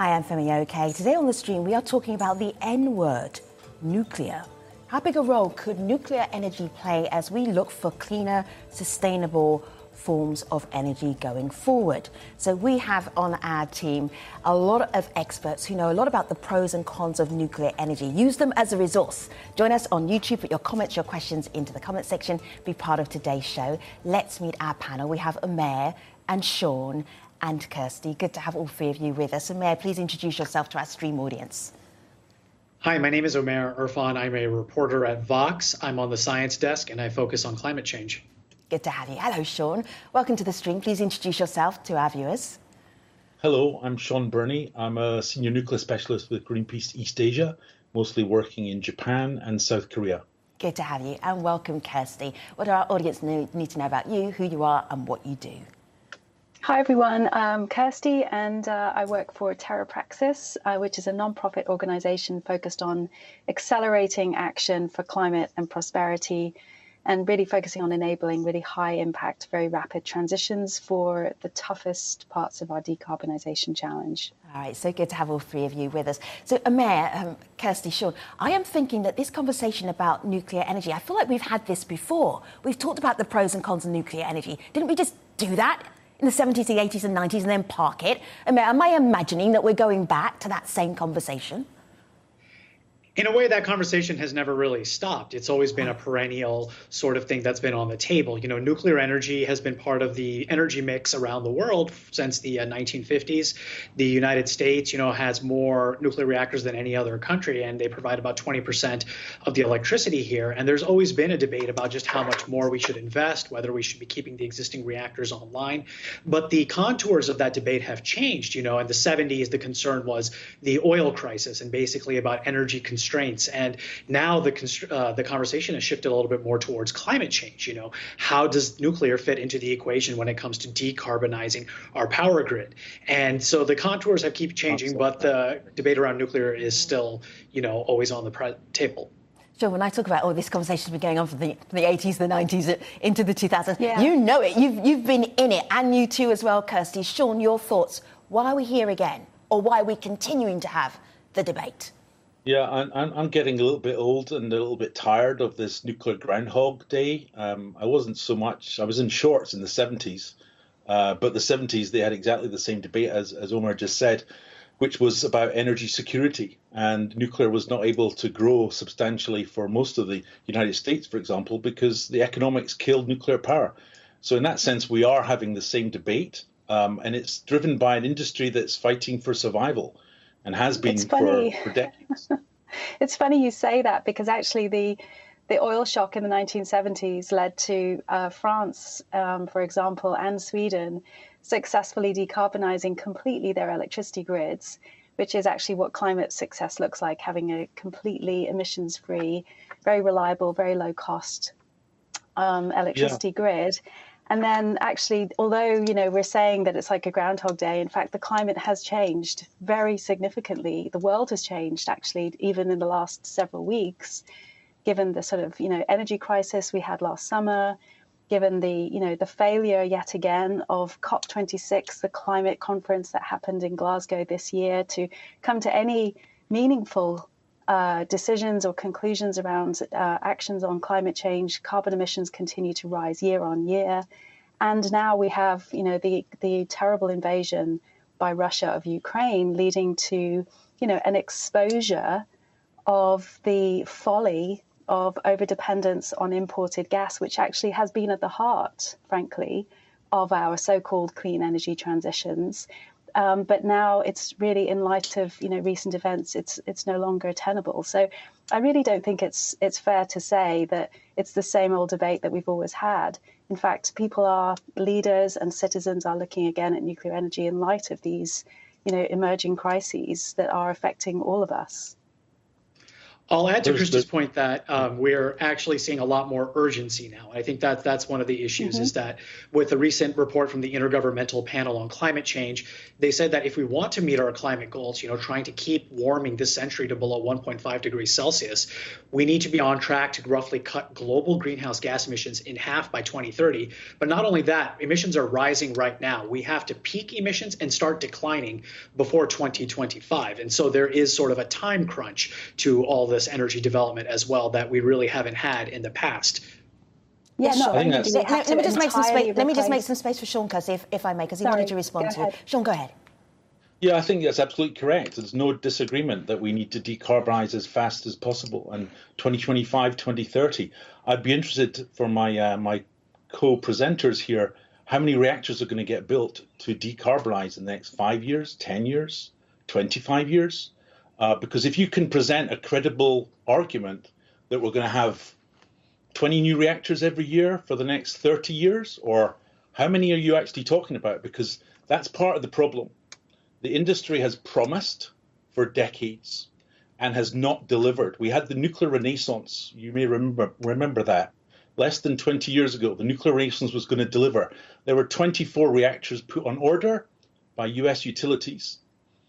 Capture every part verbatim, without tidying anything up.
Hi, I'm Femi Oke. Today on the stream, we are talking about the N word, nuclear. How big a role could nuclear energy play as we look for cleaner, sustainable forms of energy going forward? So we have on our team a lot of experts who know a lot about the pros and cons of nuclear energy. Use them as a resource. Join us on YouTube, put your comments, your questions into the comment section, be part of today's show. Let's meet our panel. We have Umair and Sean and Kirsty. Good to have all three of you with us. Umair, please introduce yourself to our stream audience. Hi, my name is Umair Irfan. I'm a reporter at Vox. I'm on the science desk and I focus on climate change. Good to have you. Hello, Sean. Welcome to the stream. Please introduce yourself to our viewers. Hello, I'm Sean Burney. I'm a senior nuclear specialist with Greenpeace East Asia, mostly working in Japan and South Korea. Good to have you. And welcome, Kirsty. What do our audience need to know about you, who you are and what you do? Hi everyone, I'm Kirsty and uh, I work for TerraPraxis, uh, which is a non-profit organisation focused on accelerating action for climate and prosperity and really focusing on enabling really high impact, very rapid transitions for the toughest parts of our decarbonisation challenge. All right, so good to have all three of you with us. So Umair, um, Kirsty, Sean, I am thinking that this conversation about nuclear energy, I feel like we've had this before. We've talked about the pros and cons of nuclear energy. Didn't we just do that in the seventies, the eighties and nineties and then park it? Am I imagining that we're going back to that same conversation? In a way, that conversation has never really stopped. It's always been a perennial sort of thing that's been on the table. You know, nuclear energy has been part of the energy mix around the world since the uh, nineteen fifties. The United States, you know, has more nuclear reactors than any other country, and they provide about twenty percent of the electricity here. And there's always been a debate about just how much more we should invest, whether we should be keeping the existing reactors online. But the contours of that debate have changed. You know, in the seventies, the concern was the oil crisis and basically about energy constraints. Constraints. And now the uh, the conversation has shifted a little bit more towards climate change. You know, how does nuclear fit into the equation when it comes to decarbonizing our power grid? And so the contours have keep changing, but the debate around nuclear is still, you know, always on the pre- table. Sure, when I talk about, oh, this conversation's been going on from the, from the eighties, the nineties, into the two thousands, yeah. You know it. You've, you've been in it, and you too as well, Kirsty. Sean, your thoughts. Why are we here again? Or why are we continuing to have the debate? Yeah, I'm, I'm getting a little bit old and a little bit tired of this nuclear Groundhog Day. Um, I wasn't so much, I was in shorts in the seventies, uh, but the seventies, they had exactly the same debate as, as Umair just said, which was about energy security. And nuclear was not able to grow substantially for most of the United States, for example, because the economics killed nuclear power. So in that sense, we are having the same debate, um, and it's driven by an industry that's fighting for survival. And has been for, for decades. It's funny you say that because actually the the oil shock in the nineteen seventies led to uh, France, um, for example, and Sweden successfully decarbonizing completely their electricity grids, which is actually what climate success looks like, having a completely emissions-free, very reliable, very low-cost um, electricity yeah. grid. And then actually, although, you know, we're saying that it's like a Groundhog Day, in fact, the climate has changed very significantly. The world has changed, actually, even in the last several weeks, given the sort of, you know, energy crisis we had last summer, given the, you know, the failure yet again of COP twenty-six, the climate conference that happened in Glasgow this year, to come to any meaningful Uh, decisions or conclusions around uh, actions on climate change. Carbon emissions continue to rise year on year, and now we have, you know, the the terrible invasion by Russia of Ukraine, leading to, you know, an exposure of the folly of overdependence on imported gas, which actually has been at the heart, frankly, of our so-called clean energy transitions. Um, but now it's really, in light of, you know, recent events, it's it's no longer tenable. So I really don't think it's it's fair to say that it's the same old debate that we've always had. In fact, people are, leaders and citizens are looking again at nuclear energy in light of these, you know, emerging crises that are affecting all of us. I'll add to There's Christy's the- point that um, we're actually seeing a lot more urgency now. I think that that's one of the issues Mm-hmm. is that with the recent report from the Intergovernmental Panel on Climate Change, they said that if we want to meet our climate goals, you know, trying to keep warming this century to below one point five degrees Celsius, we need to be on track to roughly cut global greenhouse gas emissions in half by twenty thirty. But not only that, emissions are rising right now. We have to peak emissions and start declining before twenty twenty-five. And so there is sort of a time crunch to all this energy development as well that we really haven't had in the past. Yeah, Yes, not Sean. I think only do that's- we Let, have let to me just make some entirely space. Let me just make replace- some space for Sean, Kirsty, if, if I may, because he Sorry, wanted to respond go to you. ahead. Sean, go ahead. Yeah, I think that's absolutely correct. There's no disagreement that we need to decarbonize as fast as possible. And twenty twenty-five, twenty thirty, I'd be interested for my uh, my co-presenters here, how many reactors are going to get built to decarbonize in the next five years, ten years, twenty-five years? Uh, because if you can present a credible argument that we're going to have twenty new reactors every year for the next thirty years, or how many are you actually talking about? Because that's part of the problem. The industry has promised for decades and has not delivered. We had the nuclear renaissance. You may remember remember that. Less than twenty years ago, the nuclear renaissance was going to deliver. There were twenty-four reactors put on order by U S utilities.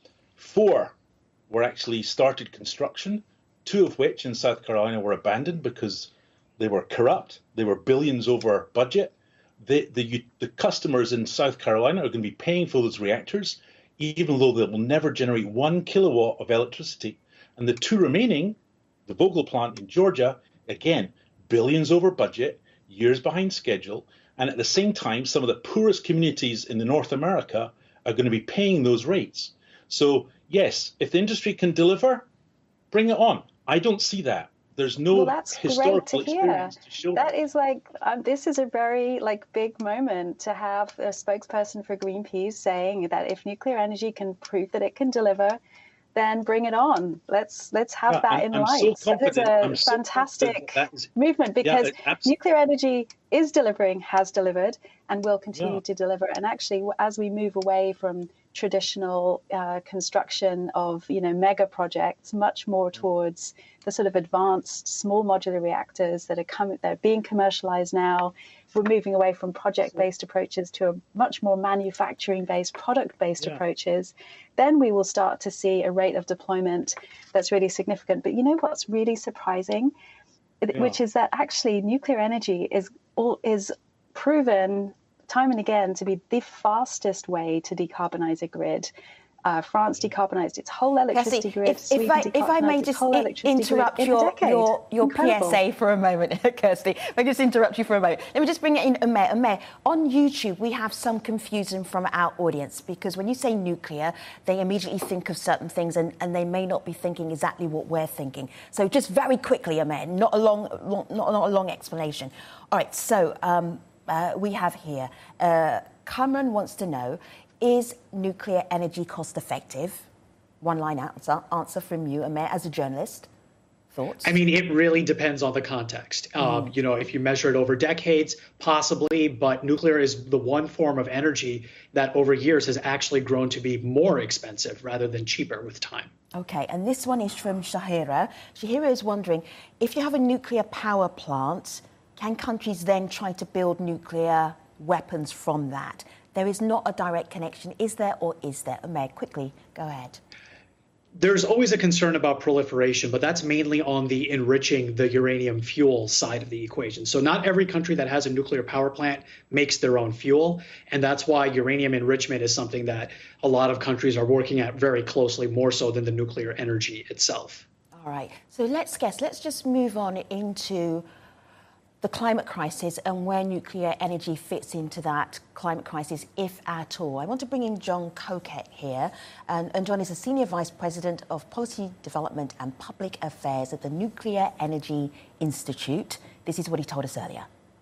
Four were actually started construction, two of which in South Carolina were abandoned because they were corrupt. They were billions over budget. The, the, the customers in South Carolina are going to be paying for those reactors, even though they will never generate one kilowatt of electricity. And the two remaining, the Vogtle plant in Georgia, again, billions over budget, years behind schedule. And at the same time, some of the poorest communities in the North America are going to be paying those rates. So yes, if the industry can deliver, bring it on. I don't see that. There's no Well, that's historical great to hear. experience to show That that. is like, um, this is a very like big moment to have a spokesperson for Greenpeace saying that if nuclear energy can prove that it can deliver, then bring it on. Let's let's have Yeah, that I'm- in I'm so lights. That is confident- a I'm so fantastic confident that is- movement because Yeah, absolutely. nuclear energy is delivering, has delivered, and will continue Yeah. to deliver. And actually, as we move away from traditional uh, construction of you know mega projects, much more towards the sort of advanced small modular reactors that are coming, that are being commercialized now. We're moving away from project-based approaches to a much more manufacturing-based, product-based Yeah. approaches. Then we will start to see a rate of deployment that's really significant. But you know what's really surprising, Yeah. which is that actually nuclear energy is all is proven time and again to be the fastest way to decarbonize a grid. Uh, France decarbonized its whole electricity Kirsty, grid. if, if, Sweden I, if I may decarbonized its just whole i- electricity grid interrupt in a your, decade. your, your P Incredible. S A for a moment, Kirsty. If I just interrupt you for a moment. Let me just bring it in, Umair. Umair, on YouTube, we have some confusion from our audience because when you say nuclear, they immediately think of certain things and, and they may not be thinking exactly what we're thinking. So just very quickly, Umair, not a long, long not, not a long explanation. All right, so um, uh, we have here, uh, Cameron wants to know, is nuclear energy cost effective? One line answer, answer from you, Umair, as a journalist. Thoughts? I mean, it really depends on the context. Um, you know, if you measure it over decades, possibly, but nuclear is the one form of energy that over years has actually grown to be more expensive rather than cheaper with time. Okay, and this one is from Shahira. Shahira is wondering, if you have a nuclear power plant, can countries then try to build nuclear weapons from that? There is not a direct connection, is there, or is there? Umair, quickly, go ahead. There's always a concern about proliferation, but that's mainly on the enriching the uranium fuel side of the equation. So not every country that has a nuclear power plant makes their own fuel. And that's why uranium enrichment is something that a lot of countries are working at very closely, more so than the nuclear energy itself. All right, so let's guess, let's just move on into the climate crisis and where nuclear energy fits into that climate crisis, if at all. I want to bring in John Coquette here. And, and John is a Senior Vice President of Policy Development and Public Affairs at the Nuclear Energy Institute. This is what he told us earlier.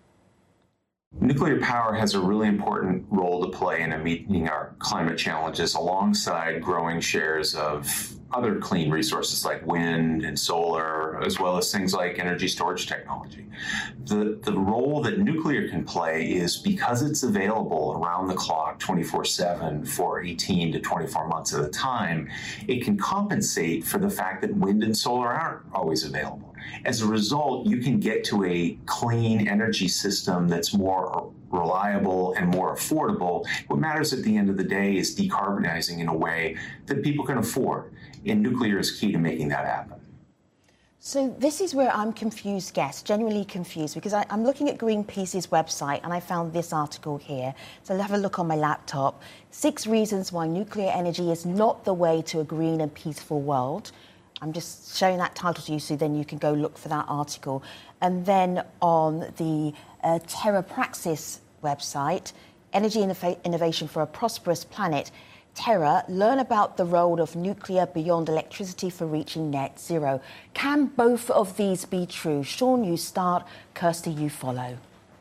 Nuclear power has a really important role to play in meeting our climate challenges alongside growing shares of other clean resources like wind and solar, as well as things like energy storage technology. The, the role that nuclear can play is because it's available around the clock twenty-four seven for eighteen to twenty-four months at a time, it can compensate for the fact that wind and solar aren't always available. As a result, you can get to a clean energy system that's more reliable and more affordable. What matters at the end of the day is decarbonizing in a way that people can afford. And nuclear is key to making that happen. So this is where I'm confused, guess, genuinely confused, because I, I'm looking at Greenpeace's website and I found this article here. So I'll have a look on my laptop. Six reasons why nuclear energy is not the way to a green and peaceful world. I'm just showing that title to you so then you can go look for that article. And then on the uh, Terra Praxis website, Energy Innov- Innovation for a Prosperous Planet, Terra, learn about the role of nuclear beyond electricity for reaching net zero. Can both of these be true? Sean, you start. Kirsty, you follow.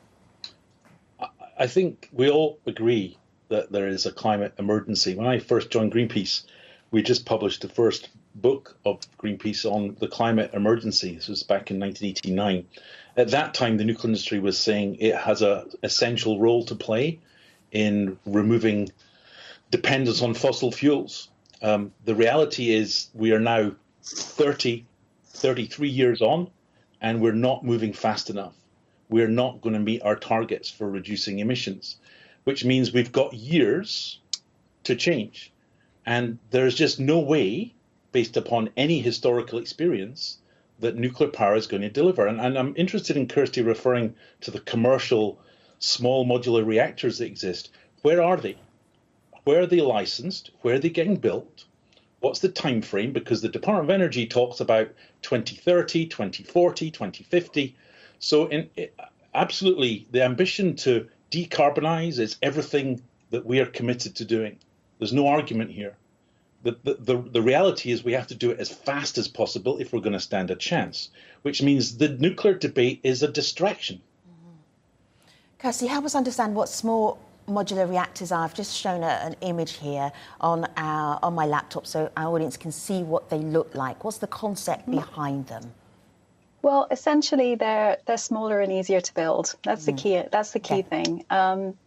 I think we all agree that there is a climate emergency. When I first joined Greenpeace, we just published the first book of Greenpeace on the climate emergency. This was back in nineteen eighty-nine. At that time, the nuclear industry was saying it has an essential role to play in removing dependence on fossil fuels. Um, the reality is we are now thirty, thirty-three years on, and we're not moving fast enough. We're not going to meet our targets for reducing emissions, which means we've got years to change. And there's just no way, based upon any historical experience, that nuclear power is going to deliver. And, and I'm interested in Kirsty referring to the commercial small modular reactors that exist. Where are they? Where are they licensed? Where are they getting built? What's the time frame? Because the Department of Energy talks about twenty thirty, twenty forty, twenty fifty. So in, it, absolutely, the ambition to decarbonize is everything that we are committed to doing. There's no argument here. The, the, the, the reality is we have to do it as fast as possible if we're going to stand a chance, which means the nuclear debate is a distraction. Mm-hmm. Kirsty, help us understand what small modular reactors are. I've just shown a, an image here on our on my laptop so our audience can see what they look like. What's the concept behind them? Well, essentially, they're they're smaller and easier to build. That's mm. the key. That's the key okay. thing. Um,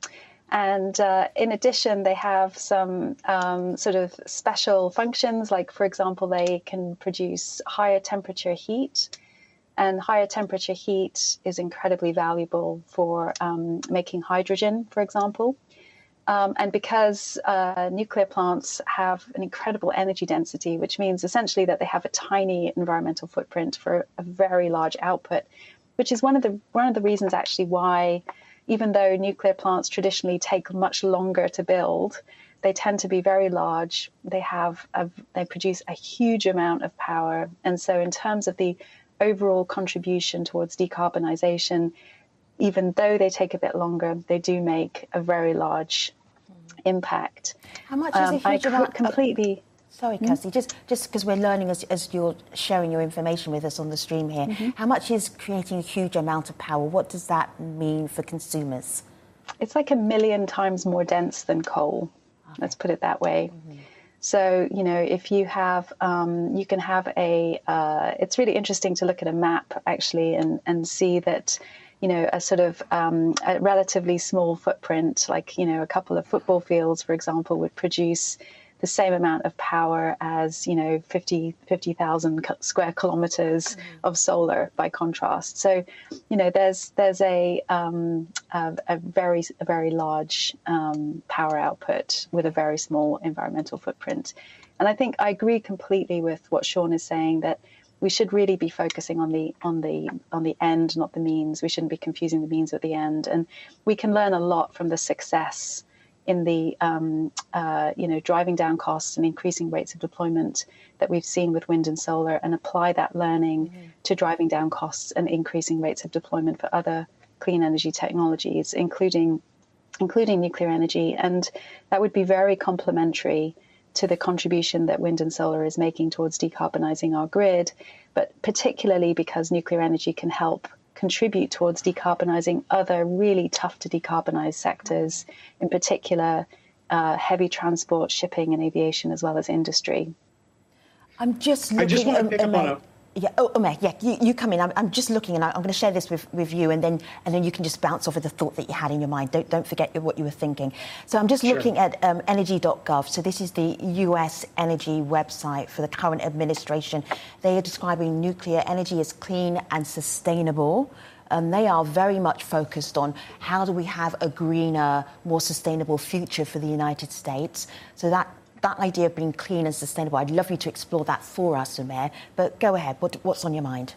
and uh, in addition, they have some um, sort of special functions. Like, for example, they can produce higher temperature heat. And higher temperature heat is incredibly valuable for um, making hydrogen, for example. Um, and because uh, nuclear plants have an incredible energy density, which means essentially that they have a tiny environmental footprint for a very large output, which is one of the one of the reasons actually why, even though nuclear plants traditionally take much longer to build, they tend to be very large. They have a, they produce a huge amount of power, and so in terms of the overall contribution towards decarbonisation, even though they take a bit longer, they do make a very large impact. How much is um, a huge I amount? Completely. Of, sorry, Kirsty, mm-hmm. just just because we're learning as, as you're sharing your information with us on the stream here, mm-hmm. how much is creating a huge amount of power? What does that mean for consumers? It's like a million times more dense than coal. Okay. Let's put it that way. Mm-hmm. So, you know, if you have, um, you can have a, uh, it's really interesting to look at a map actually and, and see that, you know, a sort of um, a relatively small footprint, like, you know, a couple of football fields, for example, would produce the same amount of power as, you know, fifty thousand square kilometers mm-hmm. of solar by contrast. So, you know, there's there's a um, a, a very a very large um, power output with a very small environmental footprint. And I think I agree completely with what Sean is saying, that we should really be focusing on the on the on the end, not the means. We shouldn't be confusing the means with the end. And we can learn a lot from the success in the, um, uh, you know, driving down costs and increasing rates of deployment that we've seen with wind and solar, and apply that learning mm-hmm. to driving down costs and increasing rates of deployment for other clean energy technologies, including including nuclear energy. And that would be very complementary to the contribution that wind and solar is making towards decarbonizing our grid, but particularly because nuclear energy can help contribute towards decarbonizing other really tough to decarbonize sectors, in particular uh, heavy transport, shipping and aviation, as well as industry. I'm just looking. I just want to pick um, up on a. Yeah. Oh, Umer, yeah. You, you come in. I'm, I'm just looking, and I, I'm going to share this with, with you, and then and then you can just bounce off of the thought that you had in your mind. Don't don't forget what you were thinking. So I'm just Sure. looking at um, energy dot gov. So this is the U S energy website for the current administration. They are describing nuclear energy as clean and sustainable. Um, they are very much focused on how do we have a greener, more sustainable future for the United States. So that. That idea of being clean and sustainable, I'd love you to explore that for us, Umer. But go ahead. What, what's on your mind?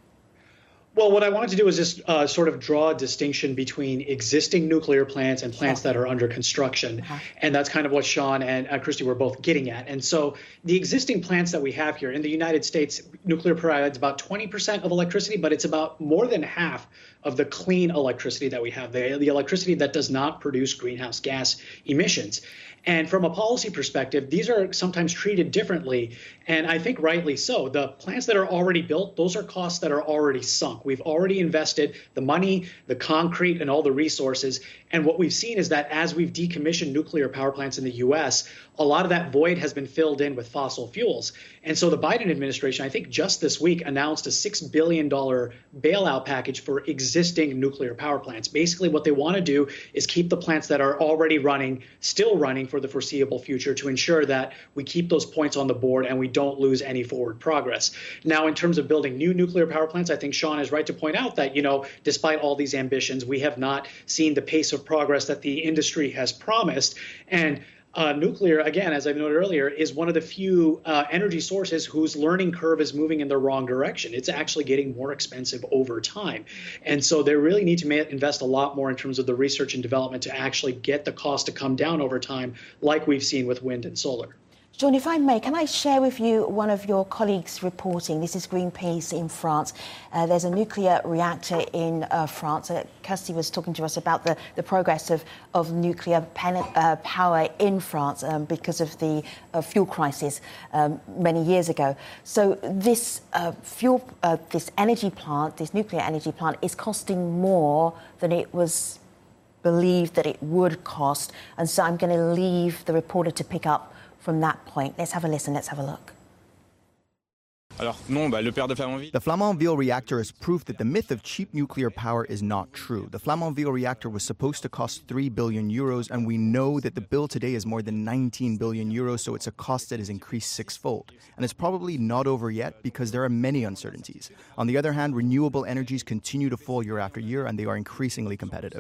Well, what I wanted to do is just uh, sort of draw a distinction between existing nuclear plants and plants Sure. that are under construction. Uh-huh. And that's kind of what Sean and uh, Christy were both getting at. And so the existing plants that we have here in the United States, nuclear provides about twenty percent of electricity, but it's about more than half of the clean electricity that we have, the, the electricity that does not produce greenhouse gas emissions. And from a policy perspective, these are sometimes treated differently, and I think rightly so. The plants that are already built, those are costs that are already sunk. We've already invested the money, the concrete, and all the resources. And what we've seen is that as we've decommissioned nuclear power plants in the U S, a lot of that void has been filled in with fossil fuels. And so the Biden administration, I think just this week, announced a six billion dollars bailout package for existing nuclear power plants. Basically, what they want to do is keep the plants that are already running, still running for the foreseeable future to ensure that we keep those points on the board and we don't lose any forward progress. Now, in terms of building new nuclear power plants, I think Sean is right to point out that, you know, despite all these ambitions, we have not seen the pace of progress that the industry has promised. And Uh, nuclear, again, as I noted earlier, is one of the few uh, energy sources whose learning curve is moving in the wrong direction. It's actually getting more expensive over time. And so they really need to ma- invest a lot more in terms of the research and development to actually get the cost to come down over time, like we've seen with wind and solar. Sean, if I may, can I share with you one of your colleagues reporting? This is Greenpeace in France. Uh, there's a nuclear reactor in uh, France. Uh, Kirsty was talking to us about the, the progress of, of nuclear pen, uh, power in France um, because of the uh, fuel crisis um, many years ago. So this uh, fuel, uh, this energy plant, this nuclear energy plant, is costing more than it was believed that it would cost. And so I'm going to leave the reporter to pick up from that point. Let's have a listen. Let's have a look. The Flamanville reactor is proof that the myth of cheap nuclear power is not true. The Flamanville reactor was supposed to cost three billion euros, and we know that the bill today is more than nineteen billion euros, so it's a cost that has increased sixfold. And it's probably not over yet because there are many uncertainties. On the other hand, renewable energies continue to fall year after year, and they are increasingly competitive.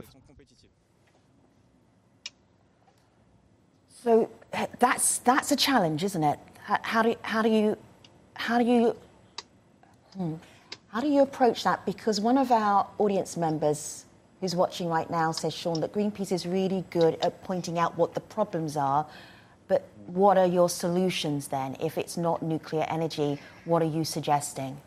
So that's that's a challenge, isn't it? How, how do how do you how do you hmm, how do you approach that? Because one of our audience members who's watching right now says, Sean, that Greenpeace is really good at pointing out what the problems are, but what are your solutions then? If it's not nuclear energy, what are you suggesting?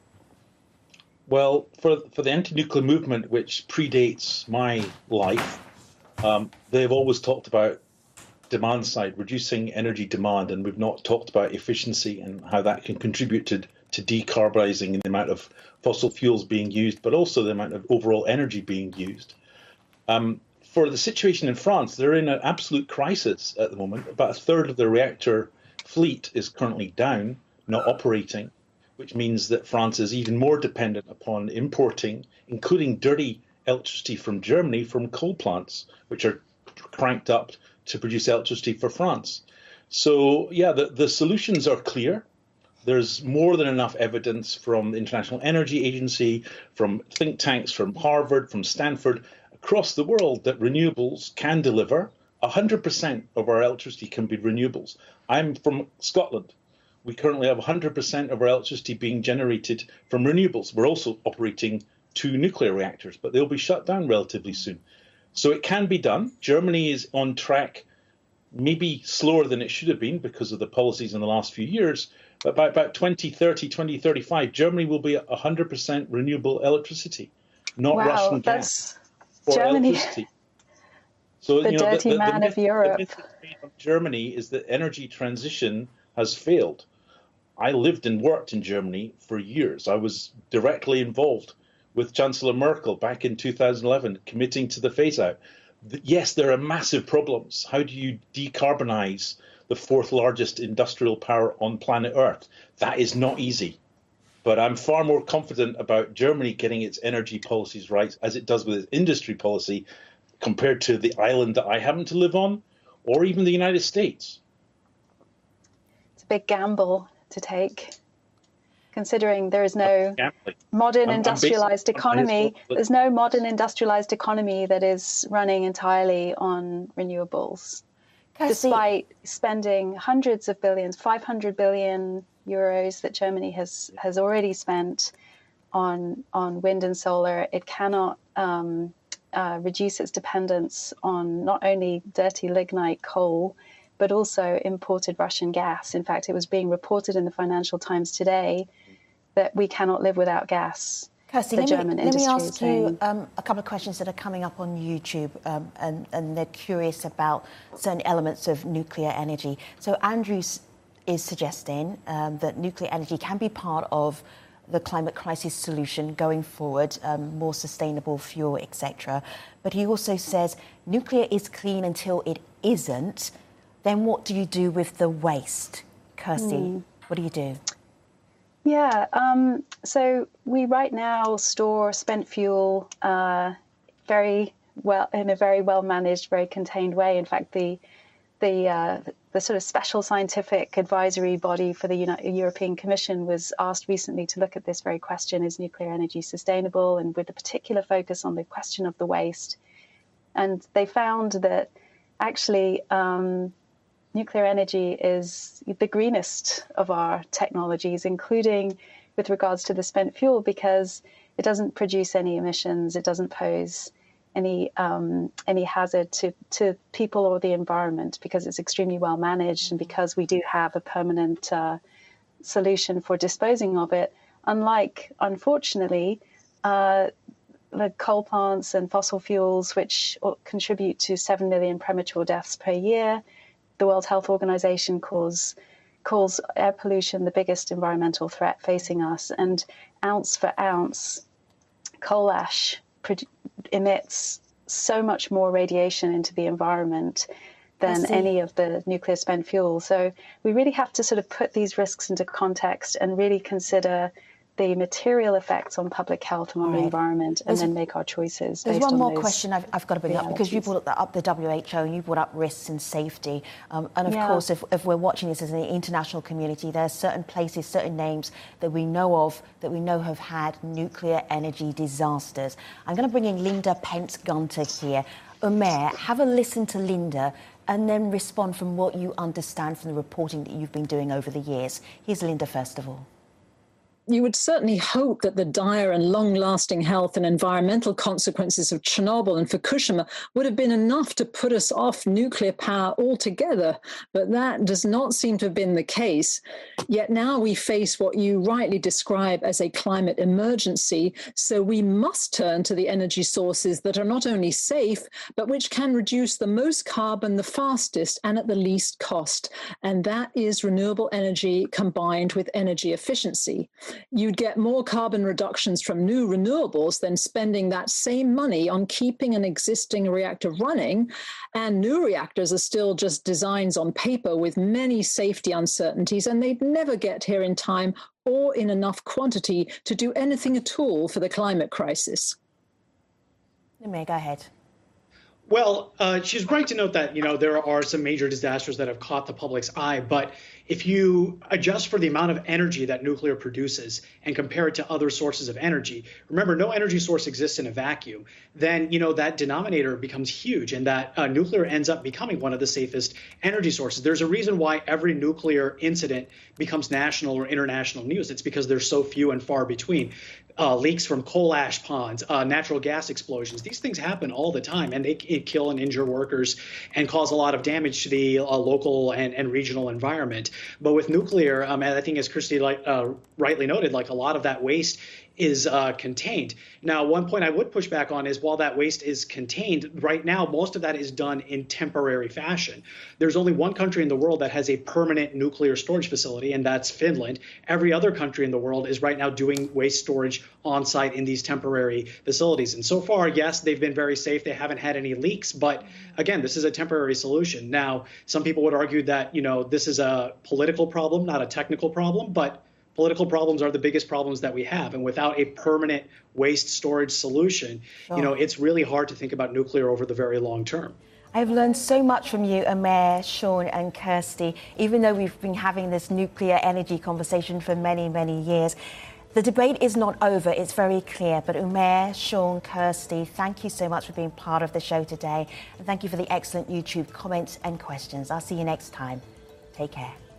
Well, for for the anti-nuclear movement, which predates my life, um, they've always talked about demand side, reducing energy demand, and we've not talked about efficiency and how that can contribute to, to decarbonizing the amount of fossil fuels being used, but also the amount of overall energy being used. Um, for the situation in France, they're in an absolute crisis at the moment. About a third of the reactor fleet is currently down, not operating, which means that France is even more dependent upon importing, including dirty electricity from Germany, from coal plants, which are cranked up to produce electricity for France. So, yeah, the, the solutions are clear. There's more than enough evidence from the International Energy Agency, from think tanks, from Harvard, from Stanford, across the world that renewables can deliver. one hundred percent of our electricity can be renewables. I'm from Scotland. We currently have one hundred percent of our electricity being generated from renewables. We're also operating two nuclear reactors, but they'll be shut down relatively soon. So it can be done. Germany is on track, maybe slower than it should have been because of the policies in the last few years. But by about twenty thirty, twenty thirty-five, Germany will be one hundred percent renewable electricity, not wow, Russian that's gas or Germany. electricity. So, the you know, dirty the, the, man the of myth, Europe. The myth of Germany is that energy transition has failed. I lived and worked in Germany for years. I was directly involved with Chancellor Merkel back in two thousand eleven, committing to the phase-out. Yes, there are massive problems. How do you decarbonize the fourth largest industrial power on planet Earth. That is not easy. But I'm far more confident about Germany getting its energy policies right as it does with its industry policy compared to the island that I happen to live on, or even the United States. It's a big gamble to take, considering there is no modern I'm, industrialized I'm economy. There's no modern industrialized economy that is running entirely on renewables, despite spending hundreds of billions, five hundred billion euros that Germany has has already spent on on wind and solar. It cannot um, uh, reduce its dependence on not only dirty lignite coal, but also imported Russian gas. In fact, it was being reported in the Financial Times today that we cannot live without gas. Kirsty, the let, German me, let me ask saying. you um, a couple of questions that are coming up on YouTube, um, and, and they're curious about certain elements of nuclear energy. So Andrews is suggesting um, that nuclear energy can be part of the climate crisis solution going forward, um, more sustainable fuel, et cetera. But he also says nuclear is clean until it isn't. Then what do you do with the waste? Kirsty, mm. what do you do? Yeah, um, so we right now store spent fuel uh, very well in a very well managed, very contained way. In fact, the the uh, the sort of special scientific advisory body for the United, European Commission was asked recently to look at this very question: is nuclear energy sustainable? And with a particular focus on the question of the waste. And they found that actually um, nuclear energy is the greenest of our technologies, including with regards to the spent fuel, because it doesn't produce any emissions, it doesn't pose any um, any hazard to, to people or the environment, because it's extremely well managed and because we do have a permanent uh, solution for disposing of it. Unlike, unfortunately, uh, the coal plants and fossil fuels, which contribute to seven million premature deaths per year. The World Health Organization calls calls air pollution the biggest environmental threat facing us, and ounce for ounce, coal ash emits so much more radiation into the environment than any of the nuclear spent fuel. So we really have to sort of put these risks into context and really consider the material effects on public health and on right. the environment, and there's, then make our choices. There's based one on more those question I've, I've got to bring realities. up, because you brought up the W H O and you brought up risks and safety. Um, and of yeah. course, if, if we're watching this as an international community, there are certain places, certain names that we know of, that we know have had nuclear energy disasters. I'm going to bring in Linda Pence-Gunter here. Umair, have a listen to Linda and then respond from what you understand from the reporting that you've been doing over the years. Here's Linda first of all. You would certainly hope that the dire and long-lasting health and environmental consequences of Chernobyl and Fukushima would have been enough to put us off nuclear power altogether, but that does not seem to have been the case. Yet now we face what you rightly describe as a climate emergency, so we must turn to the energy sources that are not only safe, but which can reduce the most carbon the fastest and at the least cost, and that is renewable energy combined with energy efficiency. You'd get more carbon reductions from new renewables than spending that same money on keeping an existing reactor running. And new reactors are still just designs on paper with many safety uncertainties, and they'd never get here in time or in enough quantity to do anything at all for the climate crisis. Umair, go ahead. Well, uh, she's right to note that, you know, there are some major disasters that have caught the public's eye. But if you adjust for the amount of energy that nuclear produces and compare it to other sources of energy, remember, no energy source exists in a vacuum, then, you know, that denominator becomes huge, and that uh, nuclear ends up becoming one of the safest energy sources. There's a reason why every nuclear incident becomes national or international news. It's because they're so few and far between. Uh, leaks from coal ash ponds, uh, natural gas explosions. These things happen all the time, and they it kill and injure workers and cause a lot of damage to the uh, local and, and regional environment. But with nuclear, um, and I think as Kirsty like, uh, rightly noted, like a lot of that waste is uh, contained. Now, one point I would push back on is while that waste is contained, right now, most of that is done in temporary fashion. There's only one country in the world that has a permanent nuclear storage facility, and that's Finland. Every other country in the world is right now doing waste storage on site in these temporary facilities. And so far, yes, they've been very safe. They haven't had any leaks. But again, this is a temporary solution. Now, some people would argue that, you know, this is a political problem, not a technical problem, but political problems are the biggest problems that we have. And without a permanent waste storage solution, sure. you know, it's really hard to think about nuclear over the very long term. I've learned so much from you, Umair, Sean and Kirsty, even though we've been having this nuclear energy conversation for many, many years. The debate is not over, it's very clear. But Umair, Sean, Kirsty, thank you so much for being part of the show today. And thank you for the excellent YouTube comments and questions. I'll see you next time. Take care.